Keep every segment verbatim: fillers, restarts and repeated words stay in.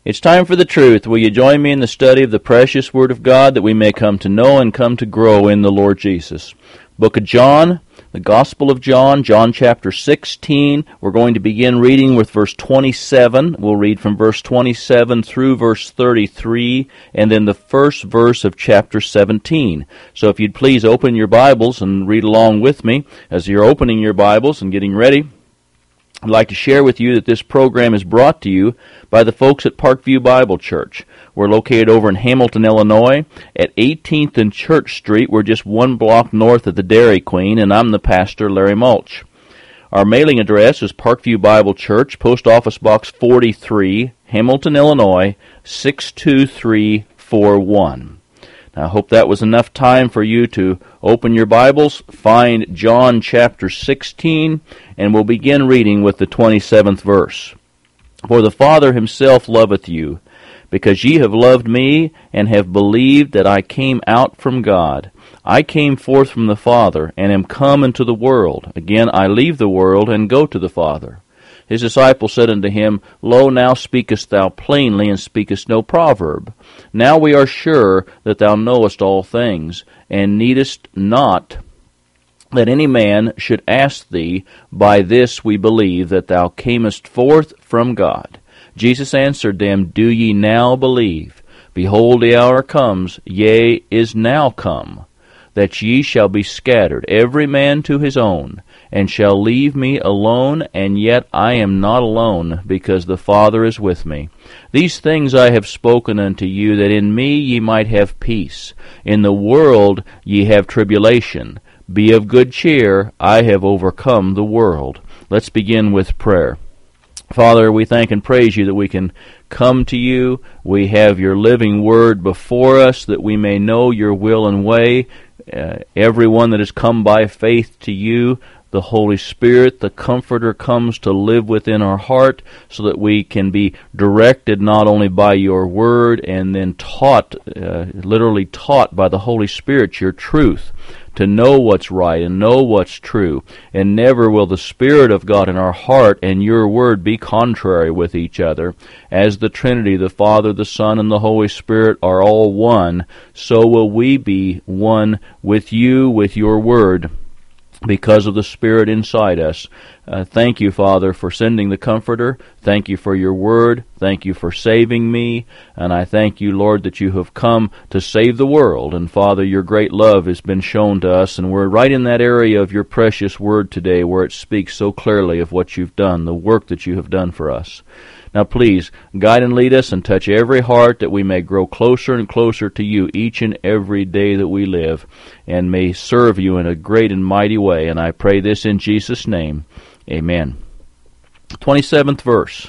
It's time for the truth. Will you join me in the study of the precious Word of God that we may come to know and come to grow in the Lord Jesus? Book of John, the Gospel of John, John chapter sixteen. We're going to begin reading with verse twenty-seven. We'll read from verse twenty-seven through verse thirty-three, and then the first verse of chapter seventeen. So if you'd please open your Bibles and read along with me. As you're opening your Bibles and getting ready, I'd like to share with you that this program is brought to you by the folks at Parkview Bible Church. We're located over in Hamilton, Illinois, at eighteenth and Church Street. We're just one block north of the Dairy Queen, and I'm the pastor, Larry Mulch. Our mailing address is Parkview Bible Church, Post Office Box forty-three, Hamilton, Illinois, six two three four one. I hope that was enough time for you to open your Bibles, find John chapter sixteen, and we'll begin reading with the twenty-seventh verse. For the Father himself loveth you, because ye have loved me, and have believed that I came out from God. I came forth from the Father, and am come into the world. Again I leave the world, and go to the Father. His disciples said unto him, Lo, now speakest thou plainly, and speakest no proverb. Now we are sure that thou knowest all things, and needest not that any man should ask thee. By this we believe that thou camest forth from God. Jesus answered them, Do ye now believe? Behold, the hour comes, yea, is now come, that ye shall be scattered, every man to his own, and shall leave me alone, and yet I am not alone, because the Father is with me. These things I have spoken unto you, that in me ye might have peace. In the world ye have tribulation. Be of good cheer, I have overcome the world. Let's begin with prayer. Father, we thank and praise you that we can come to you. We have your living word before us, that we may know your will and way. Uh, everyone that has come by faith to you, the Holy Spirit, the Comforter, comes to live within our heart so that we can be directed not only by your word and then taught, uh, literally taught by the Holy Spirit, your truth, to know what's right and know what's true. And never will the Spirit of God in our heart and your word be contrary with each other. As the Trinity, the Father, the Son, and the Holy Spirit are all one, so will we be one with you, with your word, because of the Spirit inside us. Uh, thank you, Father, for sending the Comforter. Thank you for your word. Thank you for saving me. And I thank you, Lord, that you have come to save the world. And, Father, your great love has been shown to us. And we're right in that area of your precious word today where it speaks so clearly of what you've done, the work that you have done for us. Now, please, guide and lead us and touch every heart that we may grow closer and closer to you each and every day that we live, and may serve you in a great and mighty way. And I pray this in Jesus' name. Amen. twenty-seventh verse,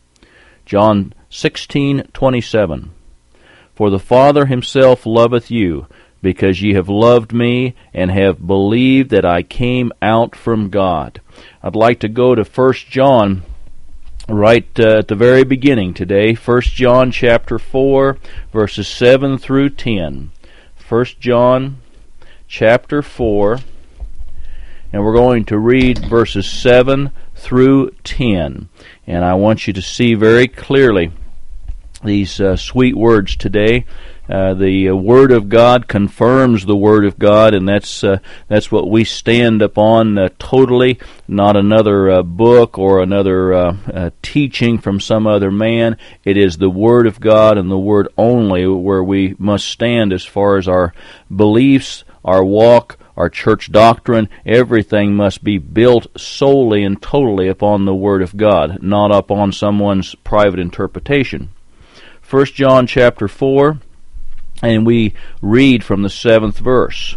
John sixteen twenty-seven. For the Father himself loveth you, because ye have loved me, and have believed that I came out from God. I'd like to go to First John right uh, at the very beginning today. First John chapter four, verses seven through ten. First John chapter four, and we're going to read verses seven through ten. And I want you to see very clearly these uh, sweet words today. Uh, the uh, Word of God confirms the Word of God, and that's uh, that's what we stand upon uh, totally, not another uh, book or another uh, uh, teaching from some other man. It is the Word of God and the Word only where we must stand as far as our beliefs, our walk, our church doctrine. Everything must be built solely and totally upon the Word of God, not upon someone's private interpretation. First John chapter four, and we read from the seventh verse.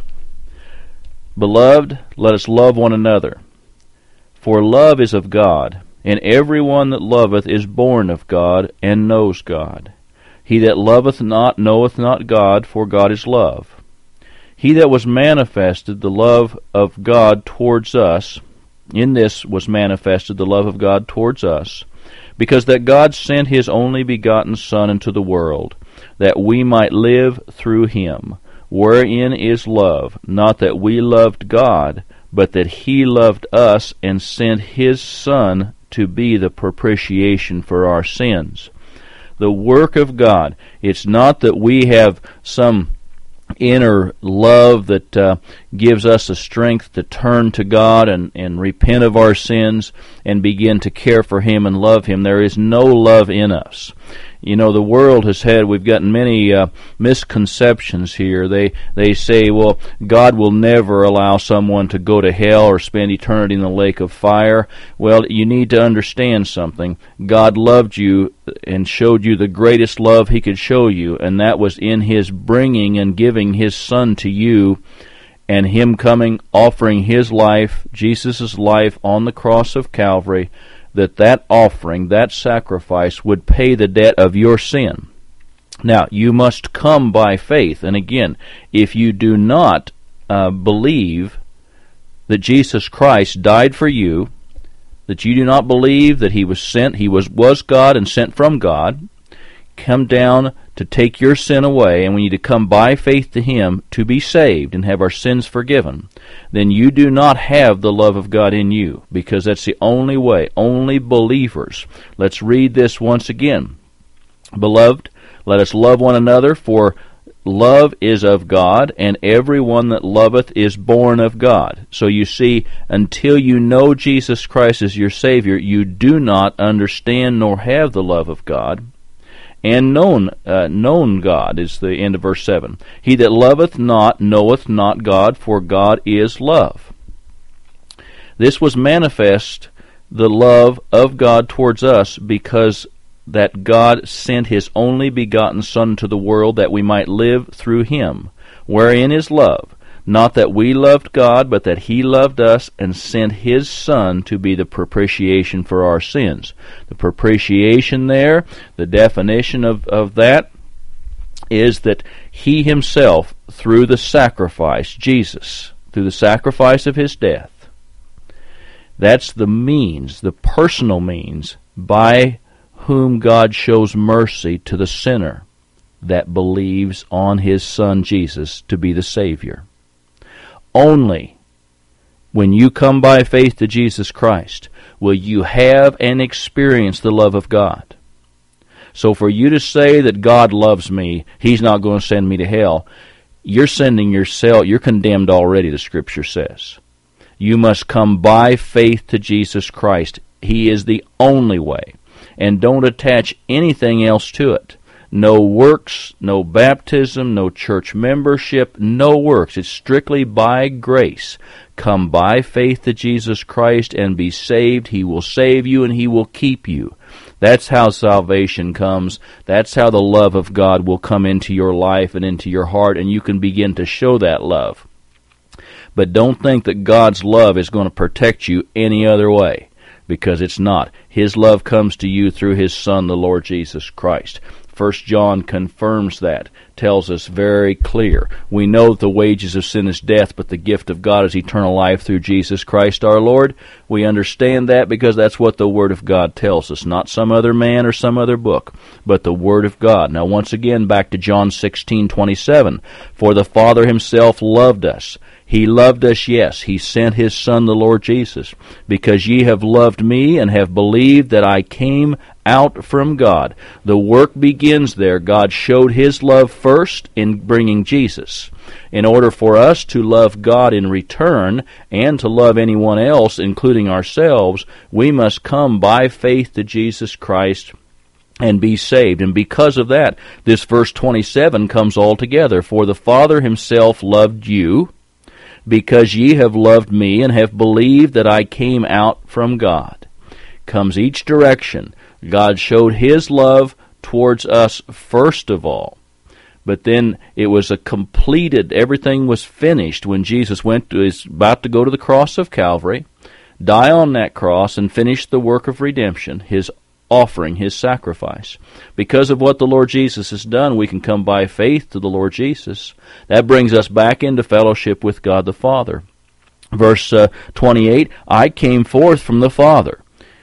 Beloved, let us love one another, for love is of God, and every one that loveth is born of God, and knows God. He that loveth not knoweth not God, for God is love. He that was manifested the love of God towards us, in this was manifested the love of God towards us, because that God sent his only begotten Son into the world, that we might live through him. Wherein is love, not that we loved God, but that he loved us and sent his Son to be the propitiation for our sins. The work of God. It's not that we have some inner love that uh, gives us the strength to turn to God and, and repent of our sins and begin to care for Him and love Him. There is no love in us. You know, the world has had, we've gotten many uh, misconceptions here. They they say, well, God will never allow someone to go to hell or spend eternity in the lake of fire. Well, you need to understand something. God loved you and showed you the greatest love He could show you, and that was in His bringing and giving His Son to you, and Him coming, offering His life, Jesus' life on the cross of Calvary, that that offering, that sacrifice, would pay the debt of your sin. Now, you must come by faith. And again, if you do not uh, believe that Jesus Christ died for you, that you do not believe that He was sent, He was, was God and sent from God, come down to take your sin away, and we need to come by faith to Him to be saved and have our sins forgiven, then you do not have the love of God in you, because that's the only way. Only believers. Let's read this once again. Beloved, let us love one another, for love is of God, and every one that loveth is born of God. So you see, until you know Jesus Christ as your Savior, you do not understand nor have the love of God. And known, uh, known God is the end of verse seven. He that loveth not knoweth not God, for God is love. This was manifest, the love of God towards us, because that God sent His only begotten Son into the world that we might live through Him. Wherein is love? Not that we loved God, but that He loved us and sent His Son to be the propitiation for our sins. The propitiation there, the definition of, of that, is that He Himself, through the sacrifice, Jesus, through the sacrifice of His death, that's the means, the personal means, by whom God shows mercy to the sinner that believes on His Son Jesus to be the Savior. Only when you come by faith to Jesus Christ will you have and experience the love of God. So for you to say that God loves me, He's not going to send me to hell, you're sending yourself, you're condemned already, the Scripture says. You must come by faith to Jesus Christ. He is the only way. And don't attach anything else to it. No works, no baptism, no church membership, no works. It's strictly by grace. Come by faith to Jesus Christ and be saved. He will save you and He will keep you. That's how salvation comes. That's how the love of God will come into your life and into your heart, and you can begin to show that love. But don't think that God's love is going to protect you any other way, because it's not. His love comes to you through His Son, the Lord Jesus Christ. First John confirms that, tells us very clear. We know that the wages of sin is death, but the gift of God is eternal life through Jesus Christ our Lord. We understand that because that's what the Word of God tells us, not some other man or some other book, but the Word of God. Now once again, back to John sixteen twenty-seven. For the Father Himself loved us. He loved us, yes. He sent His Son, the Lord Jesus, because ye have loved me and have believed that I came out from God. The work begins there. God showed His love first in bringing Jesus. In order for us to love God in return and to love anyone else, including ourselves, we must come by faith to Jesus Christ and be saved. And because of that, this verse twenty-seven comes all together. For the Father Himself loved you, because ye have loved me and have believed that I came out from God. Comes each direction. God showed His love towards us first of all. But then it was a completed, everything was finished when Jesus went to, is about to go to the cross of Calvary, die on that cross, and finish the work of redemption, His offering, His sacrifice. Because of what the Lord Jesus has done, we can come by faith to the Lord Jesus. That brings us back into fellowship with God the Father. Verse uh, twenty-eight, I came forth from the Father.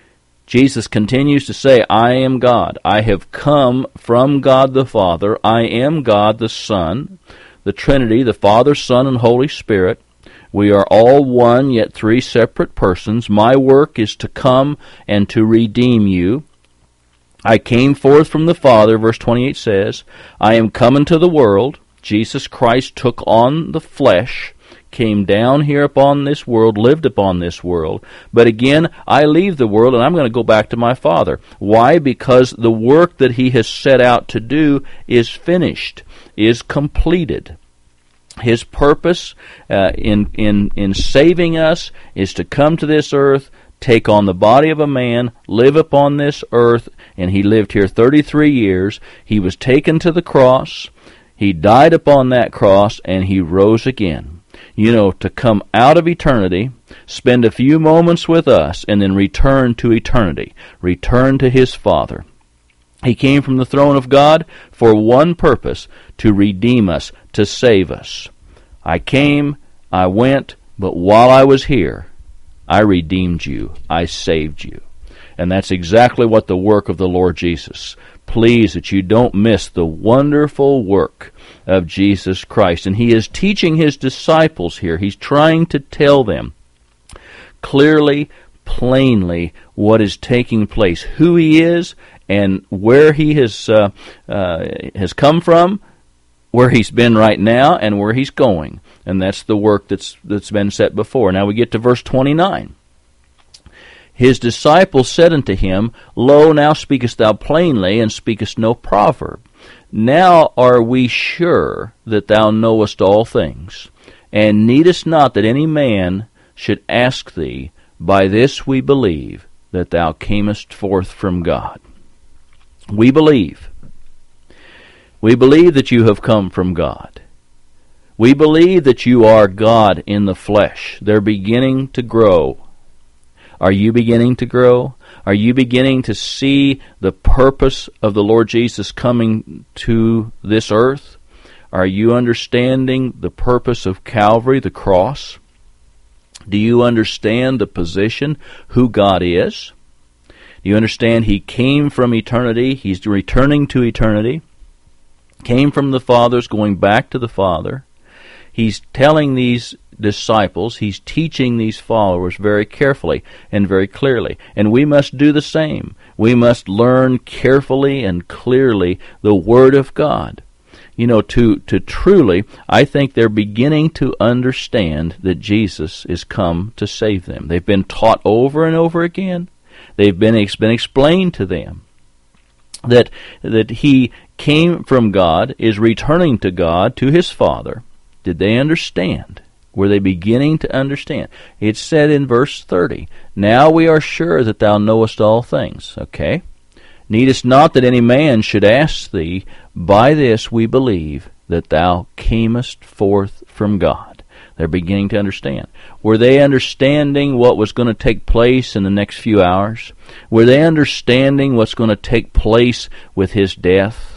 Jesus continues to say, I am God. I have come from God the Father. I am God the Son, the Trinity, the Father, Son, and Holy Spirit. We are all one, yet three separate persons. My work is to come and to redeem you. I came forth from the Father, verse twenty-eight says, I am come into the world. Jesus Christ took on the flesh, came down here upon this world, lived upon this world. But again, I leave the world and I'm going to go back to my Father. Why? Because the work that he has set out to do is finished, is completed. His purpose uh, in, in, in saving us is to come to this earth, take on the body of a man, live upon this earth, and he lived here thirty-three years. He was taken to the cross, he died upon that cross, and he rose again. You know, to come out of eternity, spend a few moments with us, and then return to eternity, return to his Father. He came from the throne of God for one purpose, to redeem us, to save us. I came, I went, but while I was here, I redeemed you, I saved you. And that's exactly what the work of the Lord Jesus. Please that you don't miss the wonderful work of Jesus Christ. And he is teaching his disciples here. He's trying to tell them clearly, plainly, what is taking place, who he is, and where he has uh, uh, has come from, where he's been right now, and where he's going. And that's the work that's that's been set before. Now we get to verse twenty-nine. His disciples said unto him, Lo, now speakest thou plainly, and speakest no proverb. Now are we sure that thou knowest all things, and needest not that any man should ask thee. By this we believe that thou camest forth from God. We believe. We believe that you have come from God. We believe that you are God in the flesh. They're beginning to grow. Are you beginning to grow? Are you beginning to see the purpose of the Lord Jesus coming to this earth? Are you understanding the purpose of Calvary, the cross? Do you understand the position, who God is? Do you understand he came from eternity, he's returning to eternity, came from the Father's, going back to the Father. He's telling these disciples, he's teaching these followers very carefully and very clearly. And we must do the same. We must learn carefully and clearly the Word of God. You know, to, to truly, I think they're beginning to understand that Jesus is come to save them. They've been taught over and over again. They've been, it's been explained to them that, that he came from God, is returning to God, to his Father. Did they understand? Were they beginning to understand? It's said in verse thirty, Now we are sure that thou knowest all things. Okay? Needest not that any man should ask thee, by this we believe that thou camest forth from God. They're beginning to understand. Were they understanding what was going to take place in the next few hours? Were they understanding what's going to take place with his death?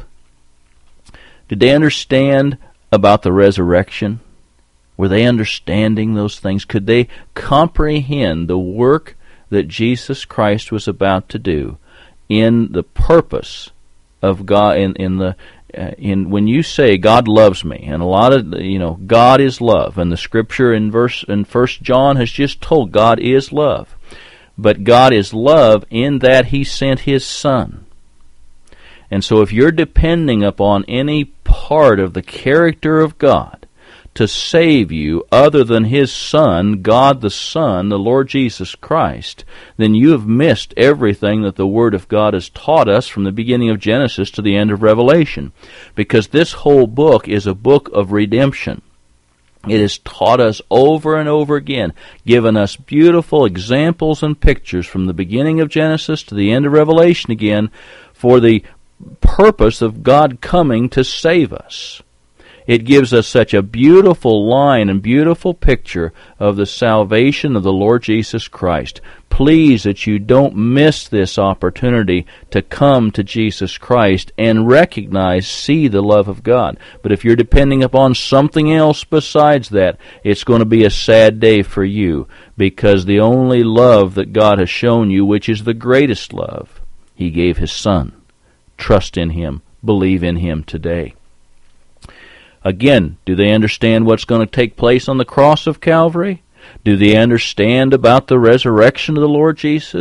Did they understand about the resurrection? Were they understanding those things? Could they comprehend the work that Jesus Christ was about to do in the purpose of God? In in the uh, in when you say God loves me, and a lot of you know God is love, and the Scripture in verse in First John has just told God is love, but God is love in that He sent His Son. And so, if you're depending upon any part of the character of God to save you other than His Son, God the Son, the Lord Jesus Christ, then you have missed everything that the Word of God has taught us from the beginning of Genesis to the end of Revelation. Because this whole book is a book of redemption. It has taught us over and over again, given us beautiful examples and pictures from the beginning of Genesis to the end of Revelation again, for the purpose of God coming to save us. It gives us such a beautiful line and beautiful picture of the salvation of the Lord Jesus Christ. Please that you don't miss this opportunity to come to Jesus Christ and recognize, see the love of God. But if you're depending upon something else besides that, it's going to be a sad day for you, because the only love that God has shown you, which is the greatest love, He gave His Son. Trust in Him. Believe in Him today. Again, do they understand what's going to take place on the cross of Calvary? Do they understand about the resurrection of the Lord Jesus?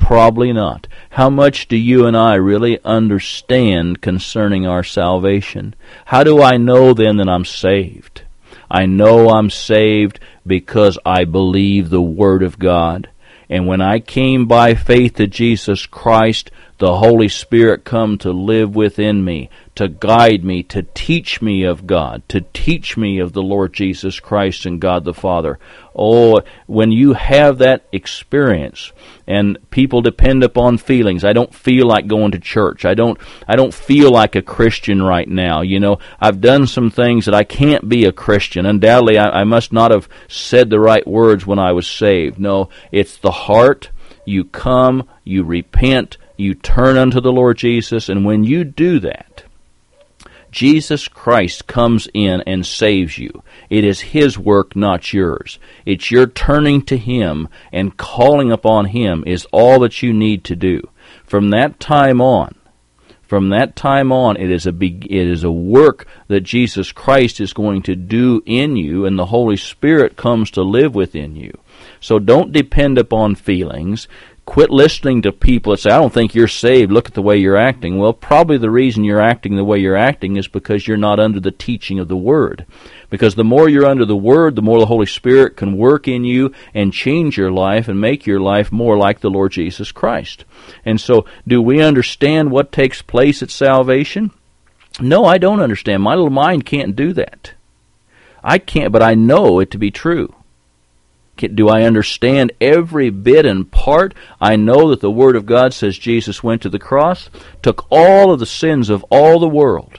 Probably not. How much do you and I really understand concerning our salvation? How do I know then that I'm saved? I know I'm saved because I believe the Word of God. And when I came by faith to Jesus Christ, the Holy Spirit come to live within me, to guide me, to teach me of God, to teach me of the Lord Jesus Christ and God the Father. Oh, when you have that experience, and people depend upon feelings. I don't feel like going to church. I don't I don't feel like a Christian right now. You know, I've done some things that I can't be a Christian. Undoubtedly, I, I must not have said the right words when I was saved. No, it's the heart. You come, you repent, you turn unto the Lord Jesus, and when you do that, Jesus Christ comes in and saves you. It is His work, not yours. It's your turning to Him and calling upon Him is all that you need to do. From that time on, from that time on, it is a big, it is a work that Jesus Christ is going to do in you, and the Holy Spirit comes to live within you. So don't depend upon feelings. Quit listening to people that say, I don't think you're saved, look at the way you're acting. Well, probably the reason you're acting the way you're acting is because you're not under the teaching of the Word. Because the more you're under the Word, the more the Holy Spirit can work in you and change your life and make your life more like the Lord Jesus Christ. And so, do we understand what takes place at salvation? No, I don't understand. My little mind can't do that. I can't, but I know it to be true. Do I understand every bit and part? I know that the Word of God says Jesus went to the cross, took all of the sins of all the world,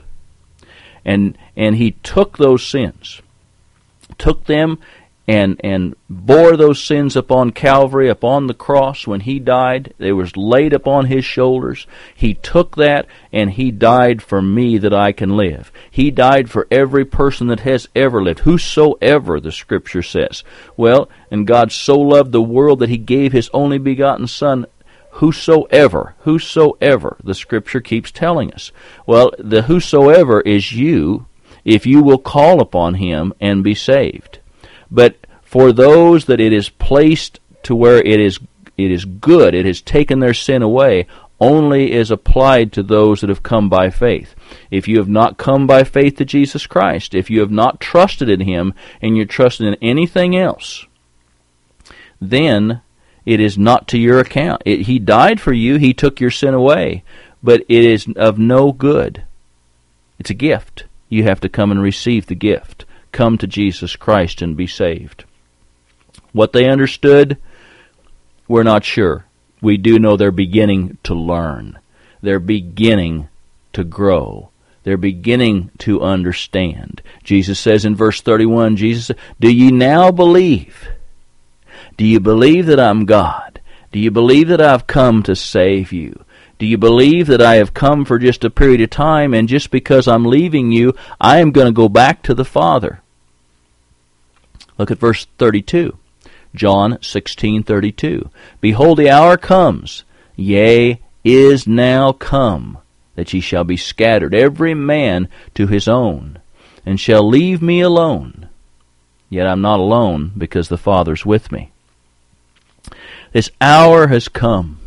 and and He took those sins, took them and and bore those sins upon Calvary, upon the cross when He died. They was laid upon His shoulders. He took that and He died for me that I can live. He died for every person that has ever lived, whosoever, the Scripture says. Well, and God so loved the world that He gave His only begotten Son, whosoever, whosoever, the Scripture keeps telling us. Well, the whosoever is you, if you will call upon Him and be saved. But for those that it is placed to where it is it is good, it has taken their sin away, only is applied to those that have come by faith. If you have not come by faith to Jesus Christ, if you have not trusted in Him and you're trusting in anything else, then it is not to your account. It, he died for you, He took your sin away, but it is of no good. It's a gift. You have to come and receive the gift. Come to Jesus Christ and be saved. What they understood, we're not sure. We do know they're beginning to learn. They're beginning to grow. They're beginning to understand. Jesus says in verse thirty-one, Jesus said, do ye now believe? Do you believe that I'm God? Do you believe that I've come to save you? Do you believe that I have come for just a period of time, and just because I'm leaving you, I am going to go back to the Father? Look at verse thirty-two. John sixteen thirty-two. Behold, the hour comes, yea, is now come, that ye shall be scattered, every man to his own, and shall leave me alone. Yet I'm not alone, because the Father's with me. This hour has come.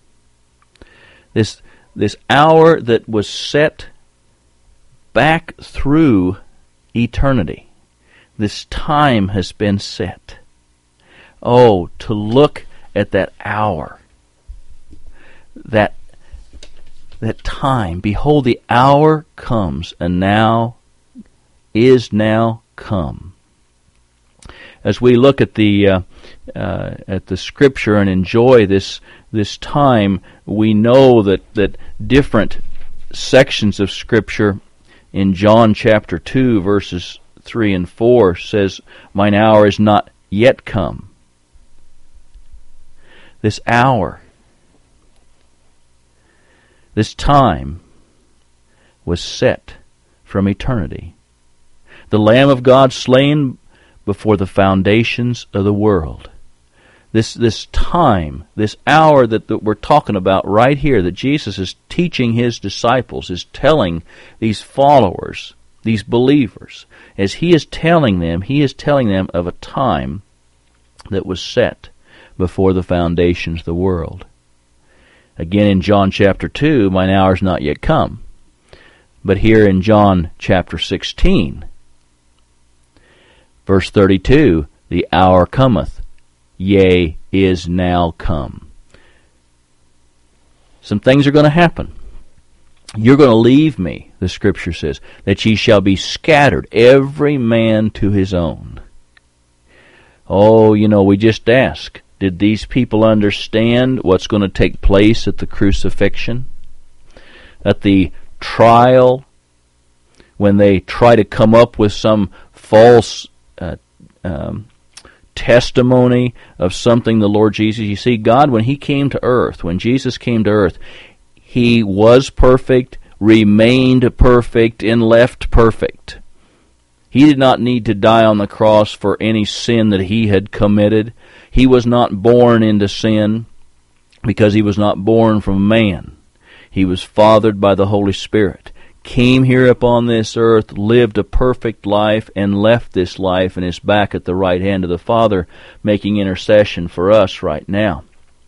This, this hour that was set back through eternity. This time has been set. Oh, to look at that hour, that that time. Behold, the hour comes, and now is now come. As we look at the uh, uh, at the Scripture and enjoy this this time, we know that that different sections of Scripture in John chapter two, verses three and four says, mine hour is not yet come. This hour, this time was set from eternity. The Lamb of God slain before the foundations of the world. This this time, this hour that, that we're talking about right here, that Jesus is teaching His disciples, is telling these followers, these believers, as He is telling them, He is telling them of a time that was set before the foundations of the world. Again in John chapter two, mine hour is not yet come. But here in John chapter sixteen, verse thirty-two, the hour cometh, yea, is now come. Some things are going to happen. You're going to leave me, the Scripture says, that ye shall be scattered, every man to his own. Oh, you know, we just ask, did these people understand what's going to take place at the crucifixion? At the trial, when they try to come up with some false uh, um, testimony of something the Lord Jesus, you see, God, when He came to earth, when Jesus came to earth, He was perfect, remained perfect, and left perfect. He did not need to die on the cross for any sin that He had committed. He was not born into sin because He was not born from man. He was fathered by the Holy Spirit, came here upon this earth, lived a perfect life, and left this life and is back at the right hand of the Father, making intercession for us right now.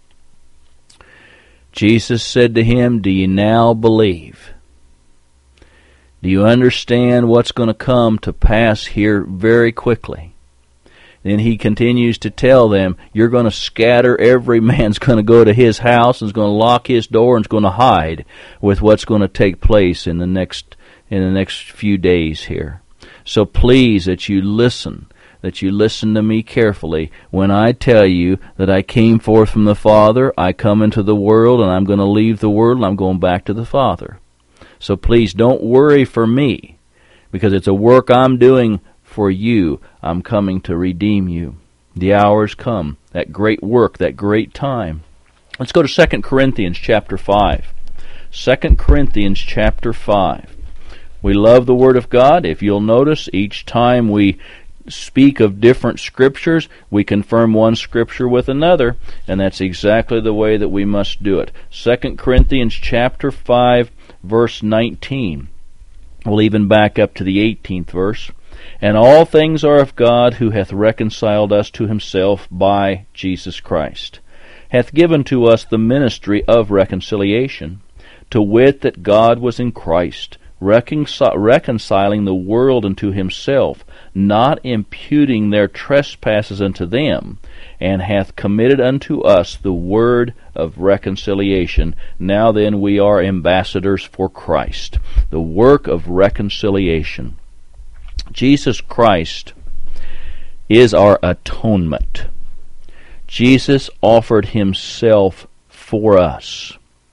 Jesus said to him, do you now believe? Do you understand what's going to come to pass here very quickly? Then He continues to tell them, you're going to scatter, every man's going to go to his house and is going to lock his door and is going to hide with what's going to take place in the next in the next few days here. So please that you listen, that you listen to me carefully when I tell you that I came forth from the Father, I come into the world, and I'm going to leave the world, and I'm going back to the Father. So please don't worry for me, because it's a work I'm doing for you. I'm coming to redeem you. The hour's come, that great work, that great time. Let's go to Second Corinthians chapter five. Second Corinthians chapter five. We love the Word of God. If you'll notice, each time we speak of different scriptures, we confirm one scripture with another, and that's exactly the way that we must do it. Second Corinthians chapter five, verse nineteen. We'll even back up to the eighteenth verse. And all things are of God, who hath reconciled us to Himself by Jesus Christ, hath given to us the ministry of reconciliation, to wit, that God was in Christ, Reconcil- reconciling the world unto Himself, not imputing their trespasses unto them, and hath committed unto us the word of reconciliation. Now then we are ambassadors for Christ. The work of reconciliation. Jesus Christ is our atonement. Jesus offered Himself for us.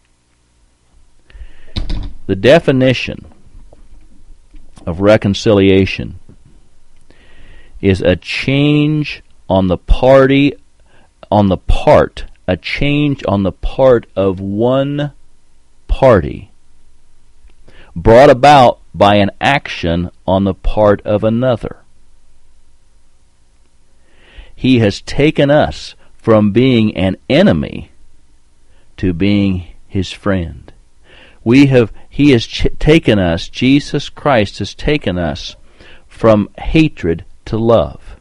The definition of reconciliation is a change on the party on the part a change on the part of one party brought about by an action on the part of another. He has taken us from being an enemy to being His friend. We have, He has ch- taken us, Jesus Christ has taken us from hatred to love.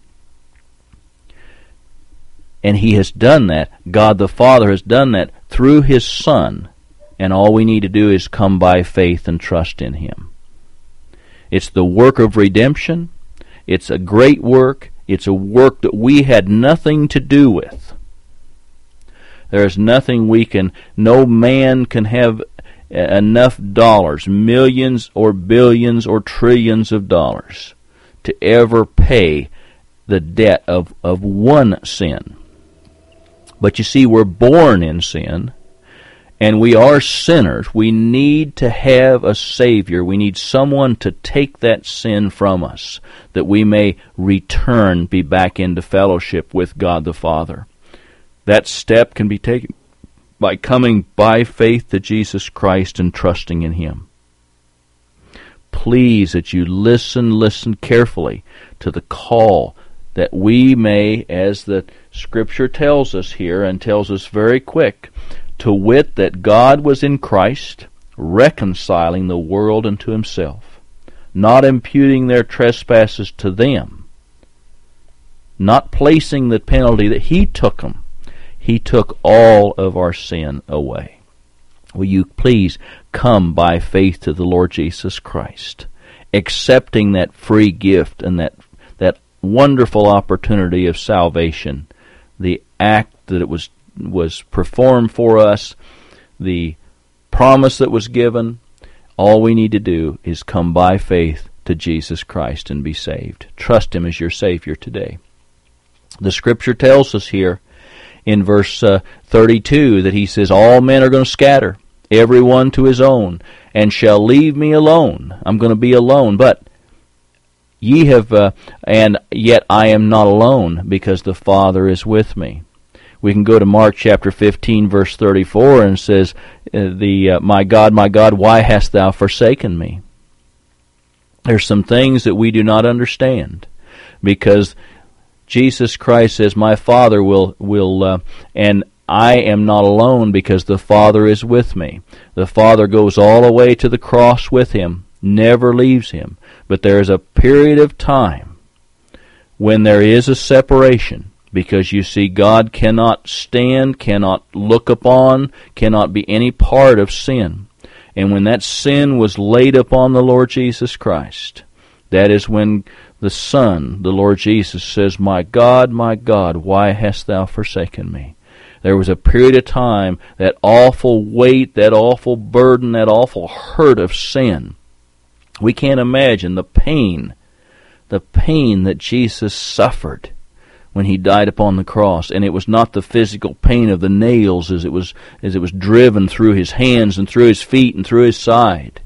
And He has done that, God the Father has done that through His Son, and all we need to do is come by faith and trust in Him. It's the work of redemption. It's a great work. It's a work that we had nothing to do with. There is nothing we can, no man can have enough dollars, millions or billions or trillions of dollars, to ever pay the debt of, of one sin. But you see, we're born in sin, and we are sinners. We need to have a Savior. We need someone to take that sin from us, that we may return, be back into fellowship with God the Father. That step can be taken by coming by faith to Jesus Christ and trusting in Him. Please that you listen, listen carefully to the call that we may, as the Scripture tells us here, and tells us very quick, to wit, that God was in Christ, reconciling the world unto Himself, not imputing their trespasses to them, not placing the penalty that He took them. He took all of our sin away. Will you please come by faith to the Lord Jesus Christ, accepting that free gift and that that wonderful opportunity of salvation, the act that it was was performed for us, the promise that was given. All we need to do is come by faith to Jesus Christ and be saved. Trust Him as your Savior today. The Scripture tells us here in verse uh, thirty-two that He says, all men are going to scatter, every one to his own, and shall leave me alone. I'm going to be alone, but ye have, uh, and yet I am not alone, because the Father is with me. We can go to Mark chapter fifteen, verse thirty-four, and it says, "The uh, my God, my God, why hast thou forsaken me?" There's some things that we do not understand, because Jesus Christ says, "My Father will will," uh, and I am not alone because the Father is with me. The Father goes all the way to the cross with Him, never leaves Him. But there is a period of time when there is a separation, because you see, God cannot stand, cannot look upon, cannot be any part of sin. And when that sin was laid upon the Lord Jesus Christ, that is when the Son, the Lord Jesus, says, "My God, my God, why hast thou forsaken me?" There was a period of time, that awful weight, that awful burden, that awful hurt of sin. We can't imagine the pain, the pain that Jesus suffered when He died upon the cross. And it was not the physical pain of the nails as it was as it was driven through His hands and through His feet and through His side.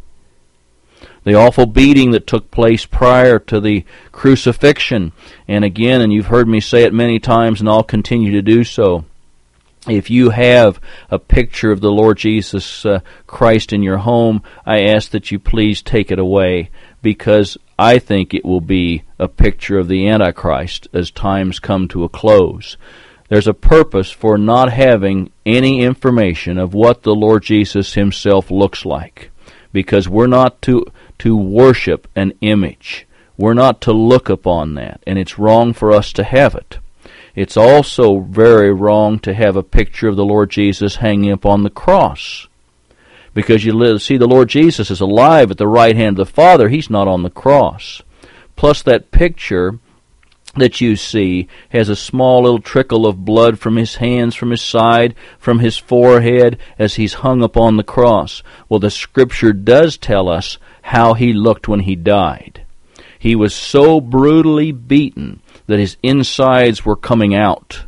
The awful beating that took place prior to the crucifixion. And again, and you've heard me say it many times, and I'll continue to do so, if you have a picture of the Lord Jesus uh, Christ in your home, I ask that you please take it away, because I think it will be a picture of the Antichrist as times come to a close. There's a purpose for not having any information of what the Lord Jesus Himself looks like, because we're not to, to worship an image. We're not to look upon that, and it's wrong for us to have it. It's also very wrong to have a picture of the Lord Jesus hanging upon the cross, because you see the Lord Jesus is alive at the right hand of the Father. He's not on the cross. Plus, that picture that you see has a small little trickle of blood from His hands, from His side, from His forehead as He's hung upon the cross. Well, the Scripture does tell us how He looked when He died. He was so brutally beaten that His insides were coming out.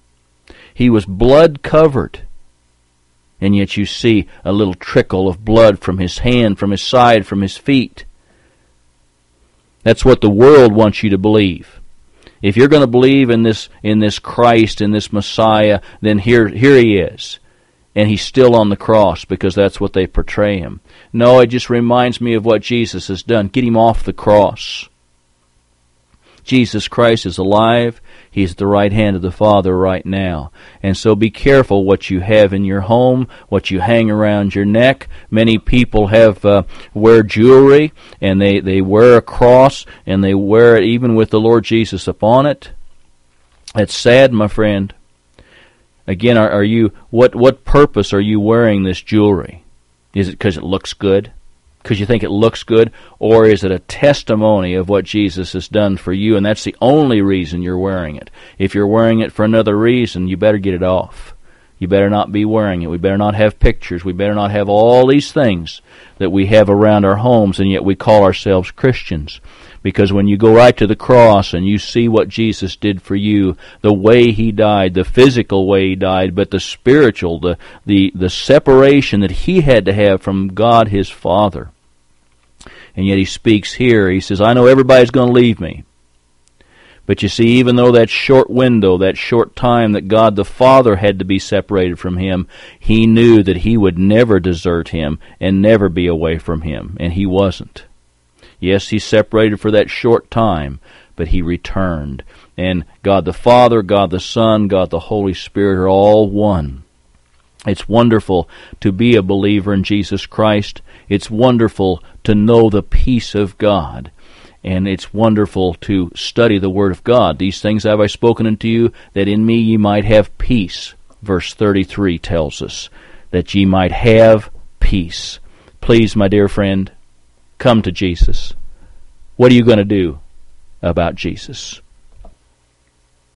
He was blood-covered. And yet you see a little trickle of blood from His hand, from His side, from His feet. That's what the world wants you to believe. If you're going to believe in this in this Christ, in this Messiah, then here, here He is. And He's still on the cross, because that's what they portray Him. No, it just reminds me of what Jesus has done. Get Him off the cross. Jesus Christ is alive. He's at the right hand of the Father right now. And so be careful what you have in your home, what you hang around your neck. Many people have uh, wear jewelry, and they, they wear a cross, and they wear it even with the Lord Jesus upon it. It's sad, my friend. Again, are, are you what what purpose are you wearing this jewelry? Is it because it looks good? Because you think it looks good? Or is it a testimony of what Jesus has done for you, and that's the only reason you're wearing it? If you're wearing it for another reason, you better get it off. You better not be wearing it. We better not have pictures. We better not have all these things that we have around our homes, and yet we call ourselves Christians. Because when you go right to the cross and you see what Jesus did for you, the way He died, the physical way He died, but the spiritual, the, the, the separation that He had to have from God His Father. And yet He speaks here. He says, I know everybody's going to leave me. But you see, even though that short window, that short time that God the Father had to be separated from Him, He knew that He would never desert Him and never be away from Him. And He wasn't. Yes, He separated for that short time, but He returned. And God the Father, God the Son, God the Holy Spirit are all one. It's wonderful to be a believer in Jesus Christ. It's wonderful to know the peace of God. And it's wonderful to study the Word of God. These things have I spoken unto you, that in me ye might have peace. verse thirty-three tells us, that ye might have peace. Please, my dear friend, come to Jesus. What are you going to do about Jesus?